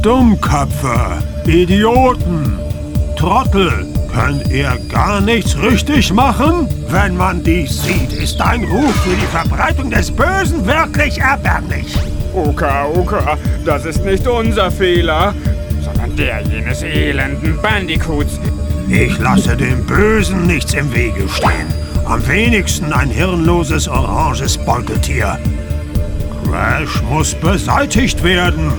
Dummköpfe, Idioten, Trottel. Könnt ihr gar nichts richtig machen? Wenn man dies sieht, ist dein Ruf für die Verbreitung des Bösen wirklich erbärmlich. Uka, das ist nicht unser Fehler, sondern der jenes elenden Bandicoots. Ich lasse dem Bösen nichts im Wege stehen. Am wenigsten ein hirnloses oranges Beuteltier. Crash muss beseitigt werden.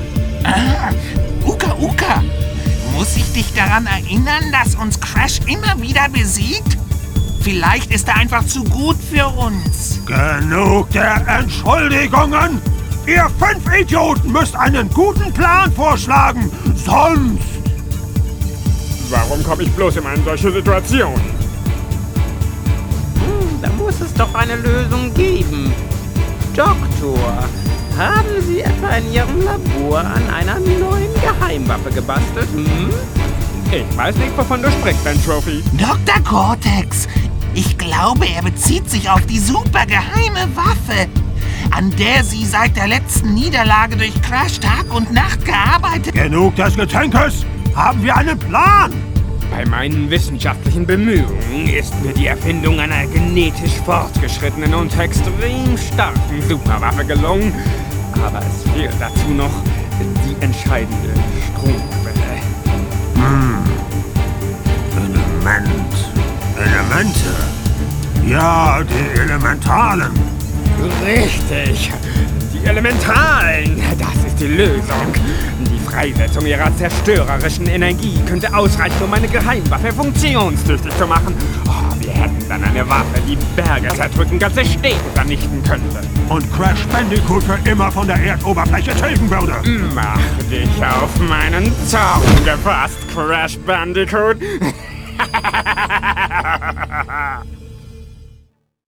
Uka, muss ich dich daran erinnern, dass uns Crash immer wieder besiegt? Vielleicht ist er einfach zu gut für uns. Genug der Entschuldigungen! Ihr 5 Idioten müsst einen guten Plan vorschlagen, sonst... Warum komme ich bloß in eine solche Situation? Da muss es doch eine Lösung geben. Doktor, haben Sie etwa in Ihrem Labor an einer neuen Geheimwaffe gebastelt? Ich weiß nicht, wovon du sprichst, Ben Trophy. Dr. Cortex, ich glaube, er bezieht sich auf die super geheime Waffe, an der Sie seit der letzten Niederlage durch Crash Tag und Nacht gearbeitet. Genug des Getänkes! Haben wir einen Plan? Bei meinen wissenschaftlichen Bemühungen ist mir die Erfindung einer genetisch fortgeschrittenen und extrem starken Superwaffe gelungen. Aber es fehlt dazu noch die entscheidende Stromquelle. Elemente. Ja, die Elementalen. Richtig. Die Elementalen. Das ist die Lösung. Die Freisetzung ihrer zerstörerischen Energie könnte ausreichen, um eine Geheimwaffe funktionstüchtig zu machen. Oh, wir hätten dann eine Waffe, die Berge zerdrücken, ganze Städte vernichten könnte. Und Crash Bandicoot für immer von der Erdoberfläche tilgen würde. Mach dich auf meinen Zaun gefasst, Crash Bandicoot.